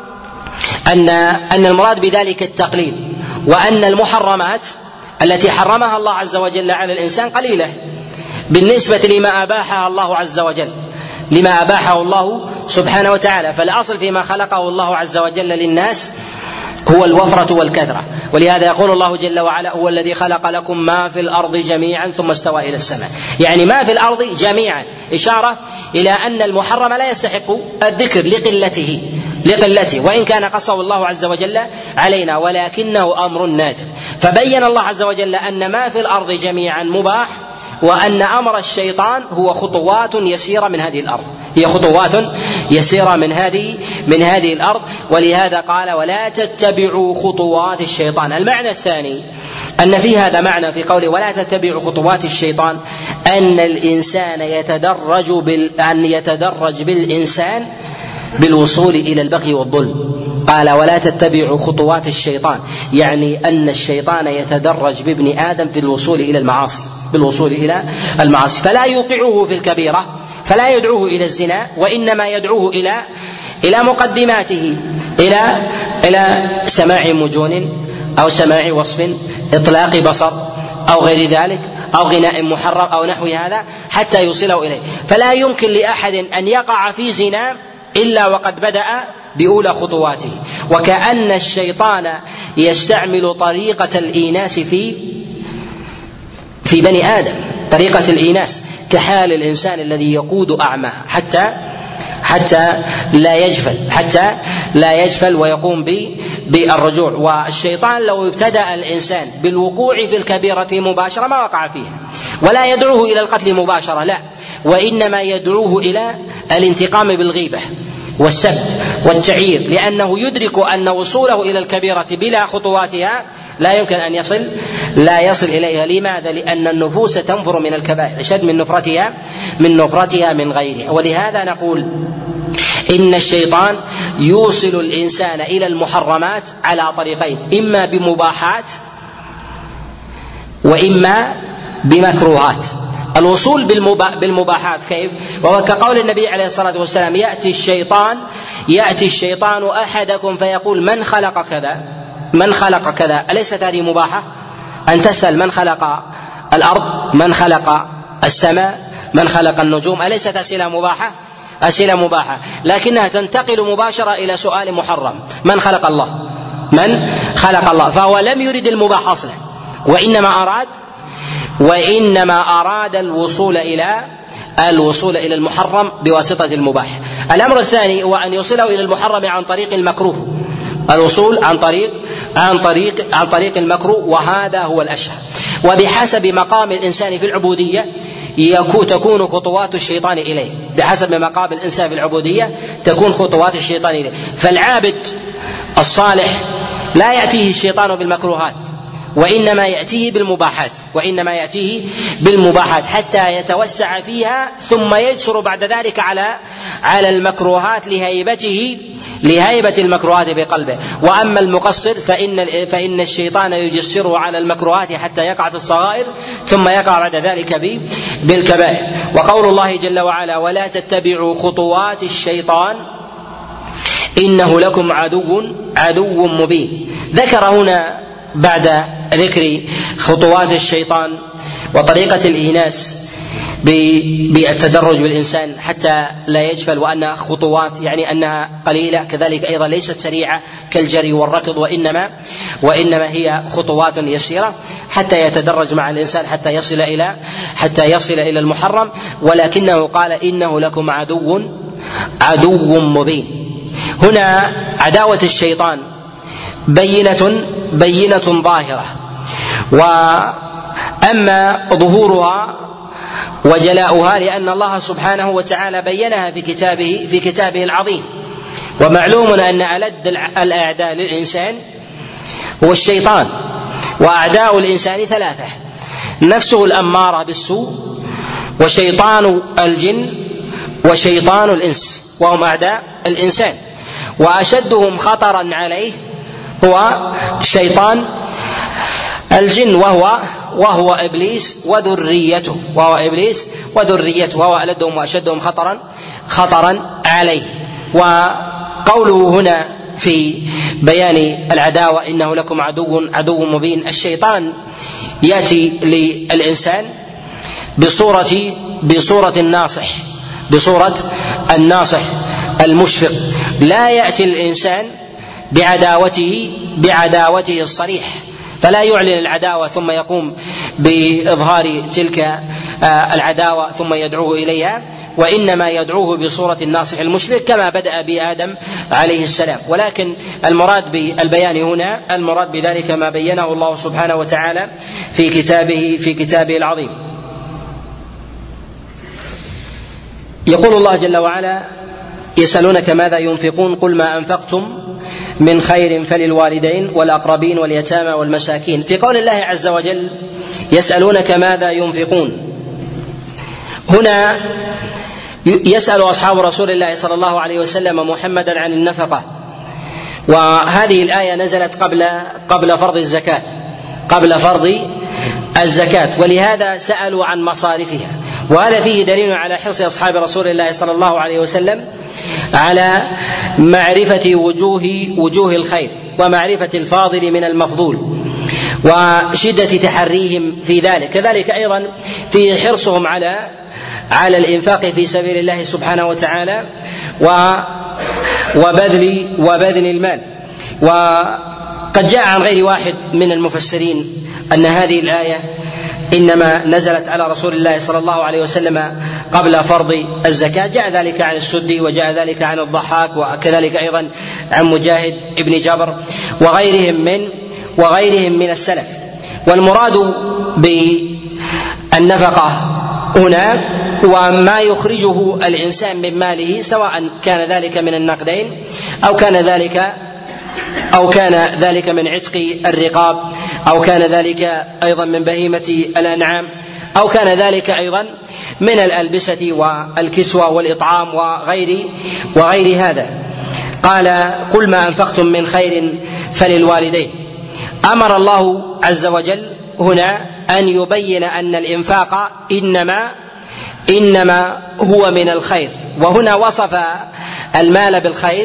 أن أن المراد بذلك التقليل، وأن المحرمات التي حرمها الله عز وجل على الإنسان قليلة بالنسبة لما أباحها الله عز وجل لما أباحه الله سبحانه وتعالى. فالأصل فيما خلقه الله عز وجل للناس هو الوفرة والكثرة، ولهذا يقول الله جل وعلا هو الذي خلق لكم ما في الأرض جميعا ثم استوى إلى السماء، يعني ما في الأرض جميعا، إشارة إلى أن المحرم لا يستحق الذكر لقلته لقلته وإن كان قصه الله عز وجل علينا، ولكنه أمر نادر. فبين الله عز وجل أن ما في الأرض جميعا مباح، وأن أمر الشيطان هو خطوات يسيرة من هذه الأرض هي خطوات يسيرة من هذه من هذه الأرض ولهذا قال ولا تتبعوا خطوات الشيطان. المعنى الثاني أن في هذا معنى في قوله ولا تتبعوا خطوات الشيطان أن الإنسان يتدرج بال... أن يتدرج بالإنسان بالوصول إلى البغي والظلم. قال ولا تتبعوا خطوات الشيطان، يعني أن الشيطان يتدرج بابن آدم في الوصول إلى المعاصي بالوصول إلى المعاصي، فلا يوقعه في الكبيرة، فلا يدعوه إلى الزنا، وإنما يدعوه إلى إلى مقدماته، إلى إلى سماع مجون أو سماع وصف، إطلاق بصر أو غير ذلك، أو غناء محرم أو نحو هذا، حتى يوصله إليه. فلا يمكن لأحد أن يقع في زنا إلا وقد بدأ بأولى خطواته. وكأن الشيطان يستعمل طريقة الإيناس في في بني آدم، طريقة الإيناس كحال الإنسان الذي يقود أعمى حتى حتى لا يجفل حتى لا يجفل ويقوم بالرجوع. والشيطان لو ابتدأ الإنسان بالوقوع في الكبيرة مباشرة ما وقع فيها، ولا يدعوه إلى القتل مباشرة، لا، وإنما يدعوه إلى الانتقام بالغيبة والسب والتعيير، لأنه يدرك أن وصوله إلى الكبيرة بلا خطواتها لا يمكن أن يصل لا يصل إليها. لماذا؟ لأن النفوس تنفر من الكبائر أشد من نفرتها من نفرتها من غيرها. ولهذا نقول إن الشيطان يوصل الإنسان إلى المحرمات على طريقين، إما بمباحات وإما بمكروهات. الوصول بالمباحات كيف؟ وهو كقول النبي عليه الصلاة والسلام يأتي الشيطان يأتي الشيطان أحدكم فيقول من خلق كذا من خلق كذا أليست هذه مباحة؟ أن تسأل من خلق الأرض، من خلق السماء، من خلق النجوم، أليست أسئلة مباحة؟ أسئلة مباحة، لكنها تنتقل مباشرة إلى سؤال محرم، من خلق الله من خلق الله فهو لم يرد المباح أصلا، وإنما أراد وإنما أراد الوصول إلى الوصول إلى المحرم بواسطة المباح. الأمر الثاني هو أن يوصله إلى المحرم عن طريق المكروه، الوصول عن طريق عن طريق عن طريق المكروه، وهذا هو الأشهر. وبحسب مقام الإنسان في العبودية تكون خطوات الشيطان إليه، بحسب مقام الإنسان في العبودية تكون خطوات الشيطان إليه. فالعابد الصالح لا يأتيه الشيطان بالمكروهات، وإنما يأتيه بالمباحات وإنما يأتيه بالمباحات حتى يتوسع فيها، ثم يجسر بعد ذلك على على المكروهات لهيبته لهيبة المكروهات في قلبه. وأما المقصر فإن فإن الشيطان يجسره على المكروهات حتى يقع في الصغائر، ثم يقع بعد ذلك بالكبائر. وقول الله جل وعلا ولا تتبعوا خطوات الشيطان إنه لكم عدو عدو مبين. ذكر هنا بعد ذكر خطوات الشيطان وطريقة الإيناس بالتدرج بالإنسان حتى لا يجفل، وأنها خطوات يعني أنها قليلة، كذلك أيضا ليست سريعة كالجري والركض، وإنما وإنما هي خطوات يسيرة حتى يتدرج مع الإنسان حتى يصل إلى حتى يصل إلى المحرم. ولكنه قال إنه لكم عدو عدو مبين. هنا عداوة الشيطان بينة بينة ظاهرة، وأما ظهورها وجلاؤها لأن الله سبحانه وتعالى بينها في كتابه في كتابه العظيم. ومعلوم أن ألد الأعداء للإنسان هو الشيطان، وأعداء الإنسان ثلاثة: نفسه الأمارة بالسوء، وشيطان الجن، وشيطان الإنس، وهم أعداء الإنسان. وأشدهم خطرا عليه هو شيطان الجن وهو وهو إبليس وذريته وهو إبليس وذريته وهو ألدهم وأشدهم خطرا خطرا عليه. وقوله هنا في بيان العداوة إنه لكم عدو عدو مبين، الشيطان يأتي للإنسان بصورة بصورة الناصح بصورة الناصح المشفق، لا يأتي الإنسان بعداوته بعداوته الصريح، فلا يعلن العداوة ثم يقوم بإظهار تلك العداوة ثم يدعوه إليها، وإنما يدعوه بصورة الناصح المشفق كما بدأ بآدم عليه السلام. ولكن المراد بالبيان هنا المراد بذلك ما بينه الله سبحانه وتعالى في كتابه في كتابه العظيم. يقول الله جل وعلا: يسألونك ماذا ينفقون قل ما أنفقتم من خير فللوالدين والأقربين واليتامى والمساكين. في قول الله عز وجل: يسألونك ماذا ينفقون، هنا يسأل أصحاب رسول الله صلى الله عليه وسلم محمدا عن النفقة، وهذه الآية نزلت قبل قبل فرض الزكاة قبل فرض الزكاة ولهذا سألوا عن مصارفها. وهذا فيه دليل على حرص أصحاب رسول الله صلى الله عليه وسلم على معرفة وجوه وجوه الخير ومعرفة الفاضل من المفضول وشدة تحريهم في ذلك. كذلك أيضا في حرصهم على على الإنفاق في سبيل الله سبحانه وتعالى وبذل وبذل المال. وقد جاء عن غير واحد من المفسرين أن هذه الآية إنما نزلت على رسول الله صلى الله عليه وسلم قبل فرض الزكاة. جاء ذلك عن السدي وجاء ذلك عن الضحاك وكذلك أيضا عن مجاهد ابن جبر وغيرهم من وغيرهم من السلف. والمراد بالنفقة هنا وما يخرجه الإنسان من ماله، سواء كان ذلك من النقدين أو كان ذلك أو كان ذلك من عتق الرقاب أو كان ذلك أيضا من بهيمة الأنعام أو كان ذلك أيضا من الألبسة والكسوة والإطعام وغير وغير هذا. قال: قل ما أنفقتم من خير فللوالدين. أمر الله عز وجل هنا أن يبين أن الإنفاق إنما إنما هو من الخير، وهنا وصف المال بالخير.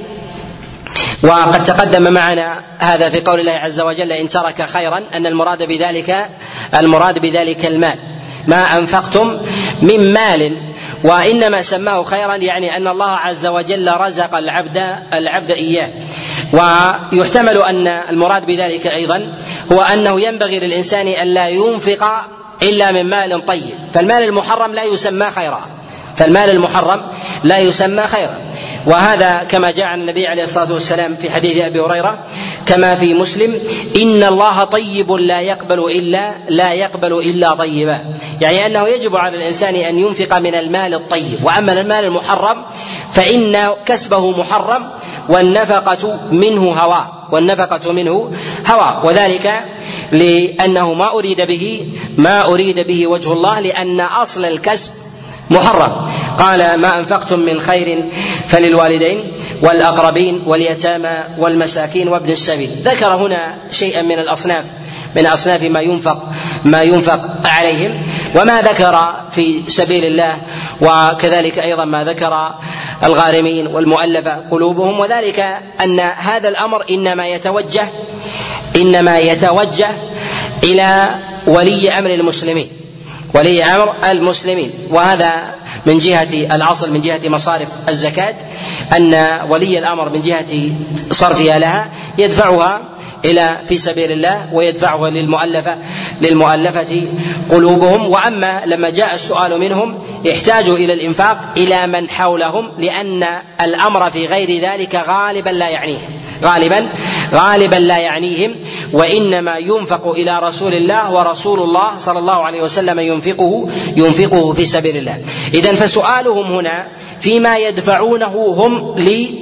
وقد تقدم معنا هذا في قول الله عز وجل: إن ترك خيرا، أن المراد بذلك المراد بذلك المال، ما أنفقتم من مال، وإنما سماه خيرا يعني أن الله عز وجل رزق العبد العبد إياه. ويحتمل أن المراد بذلك أيضا هو أنه ينبغي للإنسان أن لا ينفق إلا من مال طيب، فالمال المحرم لا يسمى خيرا فالمال المحرم لا يسمى خيرا. وهذا كما جاء عن النبي عليه الصلاة والسلام في حديث أبي هريرة كما في مسلم: إن الله طيب لا يقبل إلا لا يقبل إلا طيبا، يعني أنه يجب على الإنسان أن ينفق من المال الطيب. وأما المال المحرم فإن كسبه محرم والنفقة منه هواء والنفقة منه هواء وذلك لأنه ما أريد به ما أريد به وجه الله، لأن أصل الكسب محرم. قال: ما أنفقتم من خير فللوالدين والأقربين واليتامى والمساكين وابن السبيل. ذكر هنا شيئا من الأصناف من أصناف ما ينفق ما ينفق عليهم، وما ذكر في سبيل الله، وكذلك أيضا ما ذكر الغارمين والمؤلفة قلوبهم. وذلك أن هذا الأمر إنما يتوجه إنما يتوجه إلى ولي أمر المسلمين ولي أمر المسلمين وهذا من جهة الأصل من جهة مصارف الزكاة، أن ولي الأمر من جهة صرفها لها يدفعها إلى في سبيل الله ويدفعها للمؤلفة للمؤلفة قلوبهم. وأما لما جاء السؤال منهم يحتاجوا إلى الإنفاق إلى من حولهم، لأن الأمر في غير ذلك غالبا لا يعنيهم غالبا غالبا لا يعنيهم وإنما ينفق إلى رسول الله، ورسول الله صلى الله عليه وسلم ينفقه ينفقه في سبيل الله. إذن فسؤالهم هنا فيما يدفعونه هم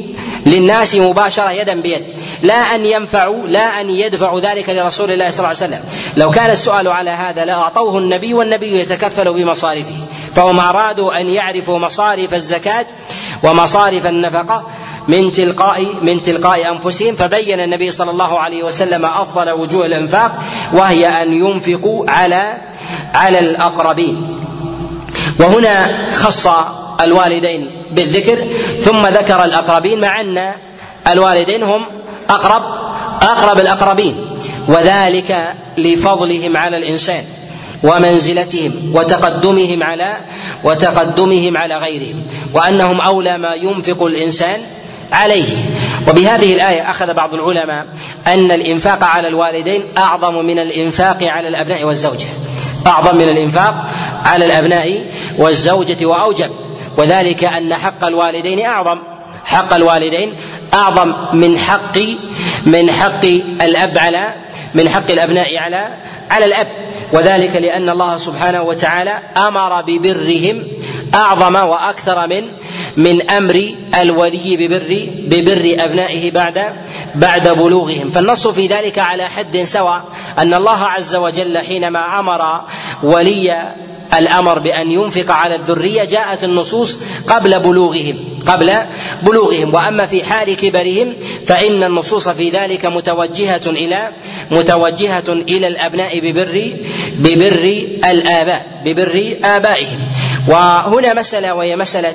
للناس مباشرة يدا بيد، لا أن ينفعوا لا أن يدفعوا ذلك لرسول الله صلى الله عليه وسلم. لو كان السؤال على هذا لأعطوه النبي والنبي يتكفل بمصارفه، فهم أرادوا أن يعرفوا مصارف الزكاة ومصارف النفقة من تلقاء من تلقاء أنفسهم، فبين النبي صلى الله عليه وسلم أفضل وجوه الإنفاق، وهي أن ينفقوا على على الأقربين. وهنا خص الوالدين بالذكر ثم ذكر الأقربين، مع أن الوالدين هم أقرب أقرب الأقربين، وذلك لفضلهم على الإنسان ومنزلتهم وتقدمهم على وتقدمهم على غيرهم، وأنهم أولى ما ينفق الإنسان عليه. وبهذه الآية أخذ بعض العلماء أن الإنفاق على الوالدين أعظم من الإنفاق على الأبناء والزوجة، أعظم من الإنفاق على الأبناء والزوجة وأوجب، وذلك أن حق الوالدين أعظم حق الوالدين أعظم من حق من حق الأب على من حق الأبناء على على الأب، وذلك لأن الله سبحانه وتعالى أمر ببرهم أعظم وأكثر من من أمر الولي ببر ببر أبنائه بعد بعد بلوغهم. فالنص في ذلك على حد سواء، أن الله عز وجل حينما أمر ولي الأمر بأن ينفق على الذرية جاءت النصوص قبل بلوغهم قبل بلوغهم وأما في حال كبرهم فإن النصوص في ذلك متوجهة إلى متوجهة إلى الأبناء ببر ببر الآباء ببر آبائهم. وهنا مسألة وهي مسألة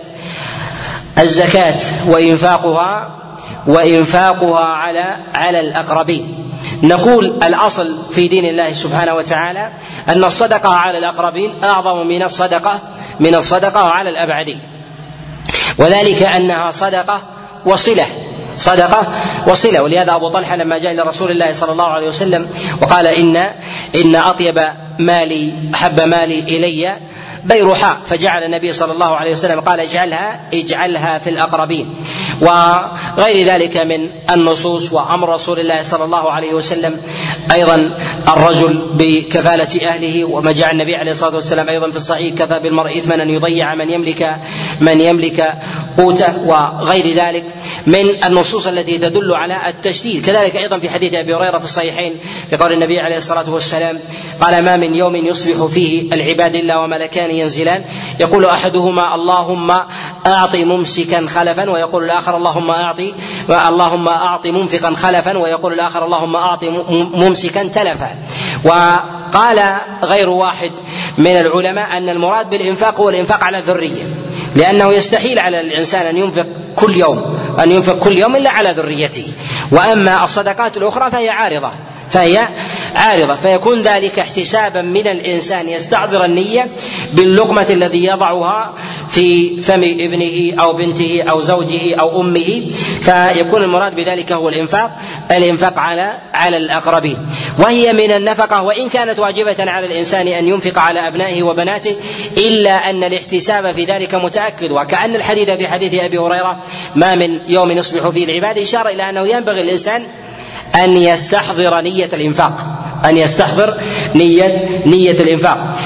الزكاة وإنفاقها وإنفاقها على على الأقربين. نقول الأصل في دين الله سبحانه وتعالى أن الصدقة على الأقربين أعظم من الصدقة من الصدقة على الأبعدين، وذلك أنها صدقة وصلة صدقة وصلة ولهذا أبو طلحة لما جاء إلى رسول الله صلى الله عليه وسلم وقال إن إن أطيب مالي أحب مالي إلي بيرحاء، فجعل النبي صلى الله عليه وسلم قال اجعلها اجعلها في الأقربين. وغير ذلك من النصوص وأمر رسول الله صلى الله عليه وسلم أيضا الرجل بكفالة أهله، وما جاء النبي عليه الصلاة والسلام أيضا في الصحيح كفى بالمرء إثما أن يضيع من يملك من يملك قوته، وغير ذلك من النصوص التي تدل على التشديد. كذلك أيضا في حديث أبي هريرة في الصحيحين في قول النبي عليه الصلاة والسلام قال ما من يوم يصبح فيه العباد إلا وملكان ينزلان يقول أحدهما اللهم أعط ممسكا خلفا ويقول الآخر اللهم أعط اللهم أعط منفقا خلفا ويقول الآخر اللهم أعط ممسكا تلفا. وقال غير واحد من العلماء أن المراد بالإنفاق هو الإنفاق على الذرية، لأنه يستحيل على الإنسان أن ينفق كل يوم أن ينفق كل يوم إلا على ذريته. وأما الصدقات الأخرى فهي عارضة فهي عارضة فيكون ذلك احتسابا من الإنسان يستحضر النية باللقمة الذي يضعها في فم ابنه أو بنته أو زوجه أو أمه، فيكون المراد بذلك هو الإنفاق الإنفاق على على الأقربين. وهي من النفقة وإن كانت واجبة على الإنسان أن ينفق على أبنائه وبناته، إلا أن الاحتساب في ذلك متأكد. وكأن الحديث في حديث أبي هريرة ما من يوم يصبح فيه العباد إشارة إلى أنه ينبغي الإنسان أن يستحضر نية الإنفاق أن يستحضر نية نية الإنفاق.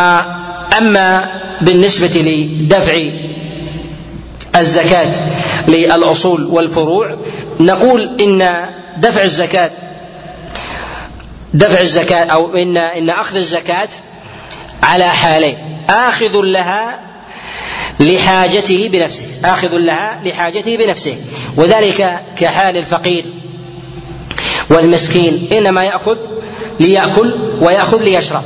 وأما بالنسبة لدفع الزكاة للأصول والفروع نقول إن دفع الزكاة دفع الزكاة أو إن إن أخذ الزكاة على حالين: آخذ لها لحاجته بنفسه آخذ لها لحاجته بنفسه وذلك كحال الفقير والمسكين، إنما يأخذ ليأكل ويأخذ ليشرب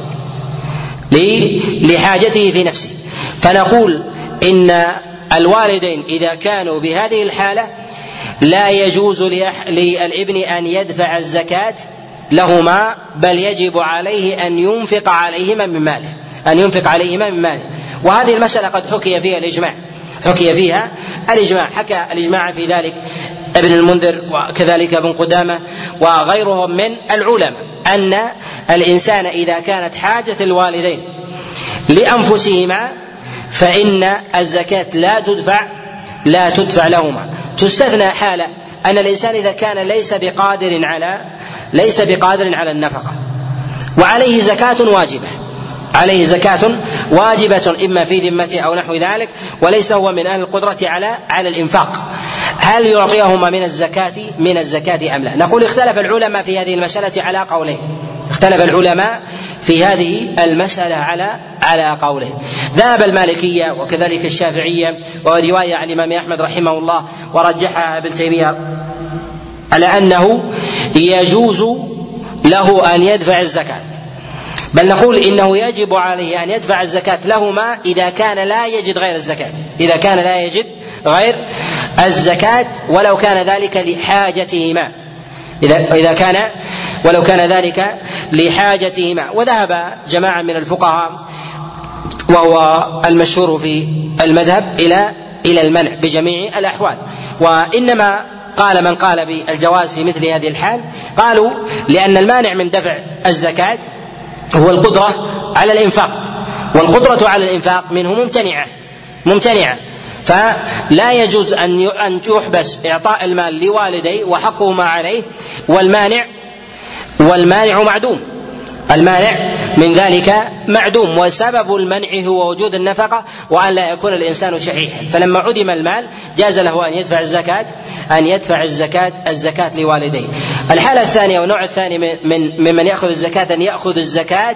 لحاجته في نفسه. فنقول إن الوالدين إذا كانوا بهذه الحالة لا يجوز للابن أن يدفع الزكاة لهما، بل يجب عليه أن ينفق عليهما من ماله أن ينفق عليهما من ماله. وهذه المسألة قد حكي فيها الإجماع حكي فيها الإجماع حكى الإجماع في ذلك ابن المنذر وكذلك ابن قدامة وغيرهم من العلماء، أن الإنسان إذا كانت حاجة الوالدين لأنفسهما فإن الزكاة لا تدفع لا تدفع لهما. تستثنى حالة أن الإنسان إذا كان ليس بقادر على ليس بقادر على النفقة وعليه زكاة واجبة عليه زكاة واجبة إما في ذمته أو نحو ذلك، وليس هو من أهل القدرة على على الإنفاق، هل يعطيهما من الزكاة من الزكاة أم لا؟ نقول اختلف العلماء في هذه المسألة على قولين، اختلف العلماء في هذه المسألة على على قوله. ذهب المالكية وكذلك الشافعية ورواية عن الإمام أحمد رحمه الله ورجحها ابن تيمية على أنه يجوز له أن يدفع الزكاة، بل نقول إنه يجب عليه أن يدفع الزكاة لهما إذا كان لا يجد غير الزكاة، إذا كان لا يجد غير الزكاة ولو كان ذلك لحاجتهما، إذا إذا كان ولو كان ذلك لحاجتهما. وذهب جماعة من الفقهاء وهو المشهور في المذهب إلى إلى المنع بجميع الأحوال، وإنما قال من قال بالجواز في مثل هذه الحال قالوا لأن المانع من دفع الزكاة هو القدرة على الإنفاق، والقدرة على الإنفاق منه ممتنعة ممتنعة فلا يجوز أن أن يحبس إعطاء المال لوالديه وحقه ما عليه، والمانع والمانع معدوم، المانع من ذلك معدوم، وسبب المنع هو وجود النفقة وأن لا يكون الإنسان شحيحا. فلما عدم المال جاز له أن يدفع الزكاة أن يدفع الزكاة الزكاة لوالديه. الحالة الثانية والنوع الثاني من ممن يأخذ الزكاة أن يأخذ الزكاة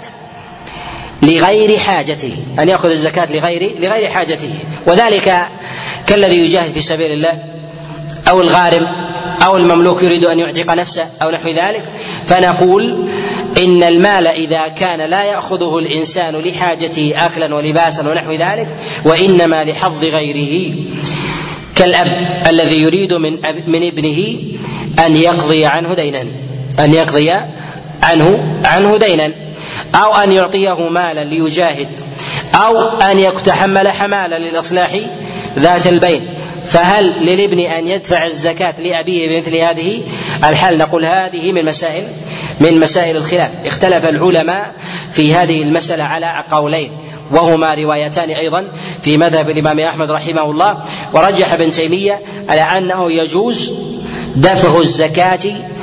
لغير حاجته، أن يأخذ الزكاة لغير لغير حاجته، وذلك كالذي يجاهد في سبيل الله أو الغارم أو المملوك يريد أن يعتق نفسه أو نحو ذلك. فنقول إن المال إذا كان لا يأخذه الإنسان لحاجته أكلا ولباسا ونحو ذلك وإنما لحظ غيره، كالأب الذي يريد من أب من ابنه أن يقضي عنه دينا أن يقضي عنه عنه دينا أو أن يعطيه مالا ليجاهد أو أن يتحمل حمالا للإصلاح ذات البين، فهل للابن أن يدفع الزكاة لأبيه بمثل هذه الحال؟ نقول هذه من مسائل من مسائل الخلاف، اختلف العلماء في هذه المسألة على قولين، وهما روايتان أيضا في مذهب الإمام أحمد رحمه الله. ورجح ابن تيمية على أنه يجوز دفع الزكاة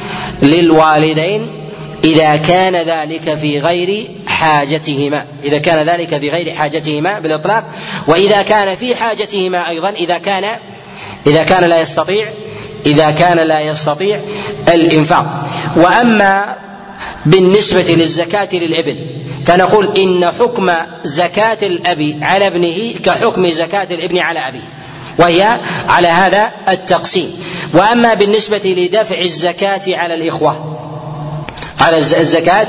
للوالدين إذا كان ذلك في غير حاجتهما، إذا كان ذلك في غير حاجتهما بالإطلاق، وإذا كان في حاجتهما أيضا إذا كان إذا كان لا يستطيع إذا كان لا يستطيع الإنفاق. وأما بالنسبة للزكاة للابن فنقول إن حكم زكاة الأب على ابنه كحكم زكاة الابن على أبيه، وهي على هذا التقسيم. وأما بالنسبة لدفع الزكاة على الإخوة على الزكاة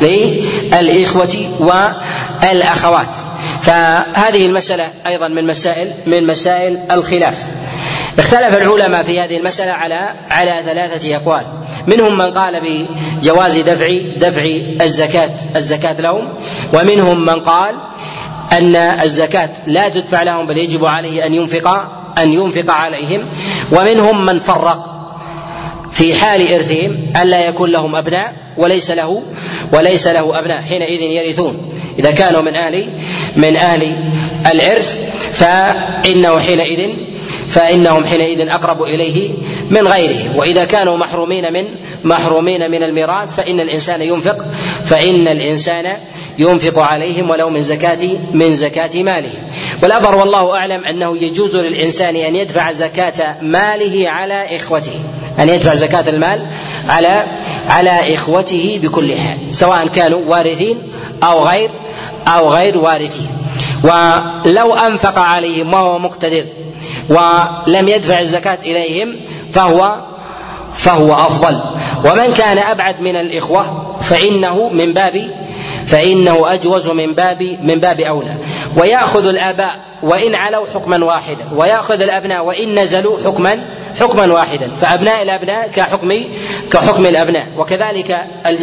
للإخوة والأخوات فهذه المسألة أيضا من مسائل من مسائل الخلاف. اختلف العلماء في هذه المسألة على على ثلاثة أقوال، منهم من قال بجواز دفع دفع الزكاة الزكاة لهم، ومنهم من قال أن الزكاة لا تدفع لهم بل يجب عليه أن ينفق أن ينفق عليهم، ومنهم من فرق في حال إرثهم ألا يكون لهم أبناء وليس له وليس له أبناء حينئذ يرثون، إذا كانوا من أهل من أهل الإرث فإنه حينئذ فإنهم حينئذ أقرب إليه من غيرهم، وإذا كانوا محرومين من محرومين من الميراث فإن الإنسان ينفق فإن الإنسان ينفق عليهم ولو من زكاة من زكاة ماله. والأظهر والله أعلم أنه يجوز للإنسان أن يدفع زكاة ماله على إخوته، أن يدفع زكاة المال على على إخوته بكل حال، سواء كانوا وارثين أو غير أو غير وارثين. ولو أنفق عليهم وهو مقتدر ولم يدفع الزكاة إليهم فهو فهو أفضل. ومن كان أبعد من الإخوة فإنه من باب فإنه أجوز من باب من باب أولى. ويأخذ الآباء وإن علوا حكما واحدا، ويأخذ الأبناء وإن نزلوا حكما حكما واحدا، فأبناء الأبناء كحكم كحكم الأبناء، وكذلك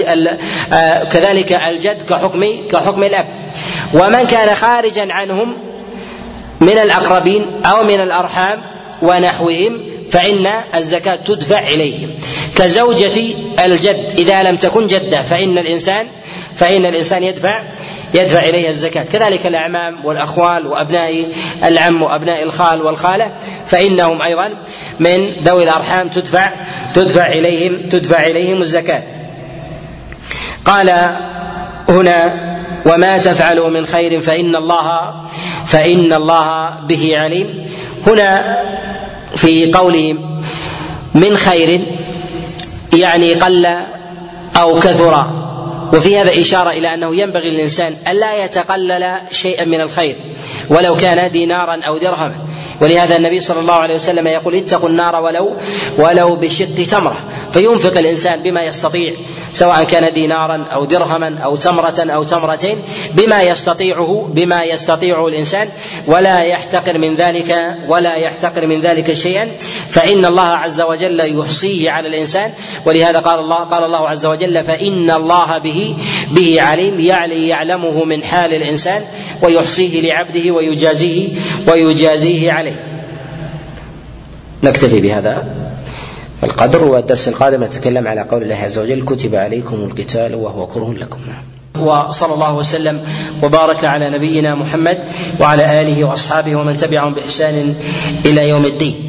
كذلك الجد كحكم كحكم الأب. ومن كان خارجا عنهم من الأقربين أو من الأرحام ونحوهم فإن الزكاة تدفع إليهم، كزوجة الجد إذا لم تكن جدة فإن الإنسان فإن الإنسان يدفع يدفع إليها الزكاة، كذلك الأعمام والأخوال وأبناء العم وأبناء الخال والخالة فإنهم أيضا من ذوي الأرحام تدفع تدفع إليهم تدفع إليهم الزكاة. قال هنا وما تفعلوا من خير فإن الله فإن الله به عليم. هنا في قولهم من خير يعني قل أو كثر. وفي هذا إشارة إلى أنه ينبغي للإنسان ألا يتقلل شيئا من الخير ولو كان دينارا أو درهما. ولهذا النبي صلى الله عليه وسلم يقول اتقوا النار ولو ولو بشق تمرة، فينفق الإنسان بما يستطيع سواء كان دينارا أو درهما أو تمرة أو تمرتين بما يستطيعه بما يستطيعه الإنسان، ولا يحتقر من ذلك ولا يحتقر من ذلك شيئا، فإن الله عز وجل يحصيه على الإنسان. ولهذا قال الله قال الله عز وجل فإن الله به به عليم، يعني يعلمه من حال الإنسان ويحصيه لعبده ويجازيه ويجازيه عليه. نكتفي بهذا القدر، والدرس القادم نتكلم على قول الله عز وجل كتب عليكم القتال وهو كره لكم. وصلى الله وسلم وبارك على نبينا محمد وعلى آله وأصحابه ومن تبعهم بإحسان إلى يوم الدين.